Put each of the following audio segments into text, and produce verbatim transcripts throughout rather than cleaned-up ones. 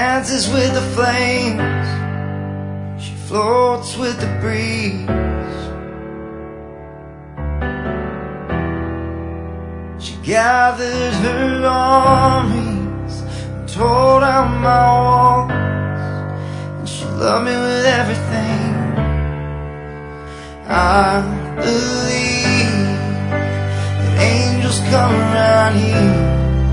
dances with the flames, she floats with the breeze. She gathered her armies and tore down my walls, and she loved me with everything. I believe that angels come around here,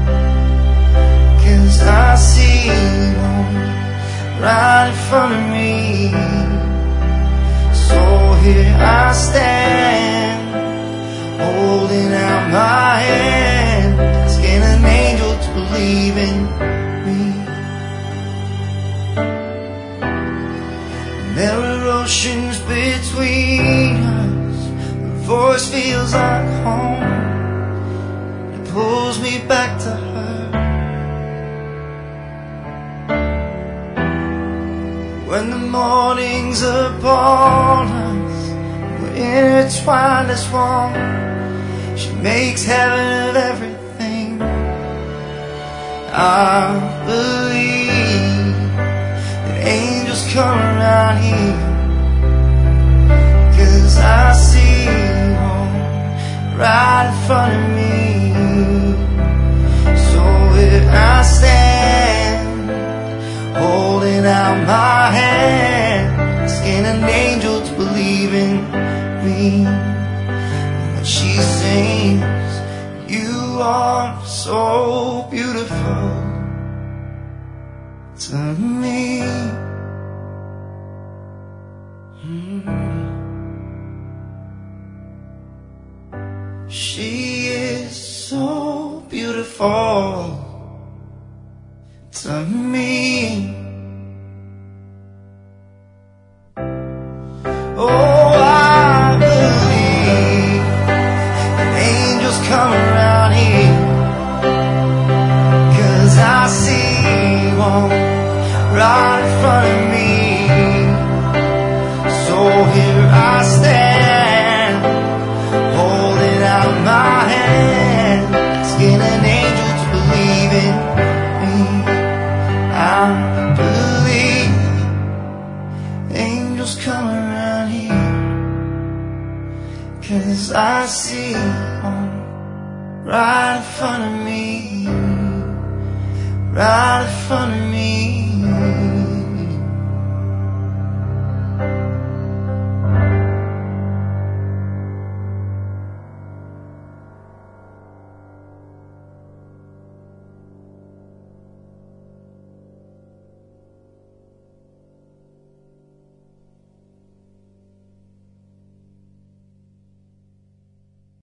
'cause I see one right in front of me. So here I stand, holding out my hand, asking an angel to believe in me. There are oceans between us, her voice feels like home, it pulls me back to her. When the morning's upon us, we're intertwined as one, she makes heaven of everything. I believe that angels come around here, 'cause I see one right in front of me. So here I stand, holding out my hand, asking an angel to believe in me. When she sings, you are so beautiful to me. Mm. She is so beautiful to me. Oh, I believe that angels come around here, 'cause I see one right in front of me. So here I stand, holding out my hand, asking an angel to believe in me. I believe angels come around here, 'cause I see one right in front of me, right in front of me.